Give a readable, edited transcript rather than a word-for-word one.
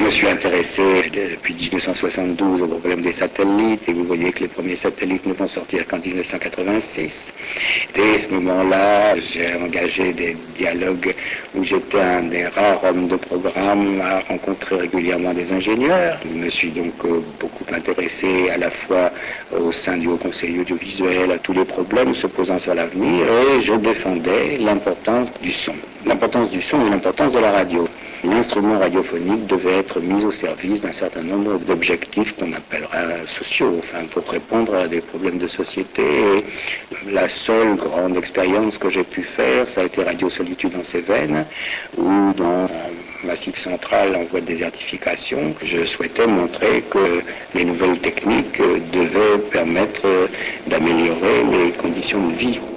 me suis intéressé depuis 1972 au problème des satellites et vous voyez que les premiers satellites ne vont sortir qu'en 1986. Dès ce moment-là, j'ai engagé des dialogues où j'étais un des rares hommes de programme à rencontrer régulièrement des ingénieurs. Je me suis donc beaucoup intéressé à la fois au sein du Haut Conseil audiovisuel à tous les problèmes se posant sur l'avenir et je défendais l'importance du son. L'importance du son et l'importance de la radio. L'instrument radiophonique devait être mis au service d'un certain nombre d'objectifs qu'on appellera sociaux, enfin pour répondre à des problèmes de société. Et la seule grande expérience que j'ai pu faire, ça a été Radio Solitude en Cévennes, où dans un massif central en voie de désertification, je souhaitais montrer que les nouvelles techniques devaient permettre d'améliorer les conditions de vie.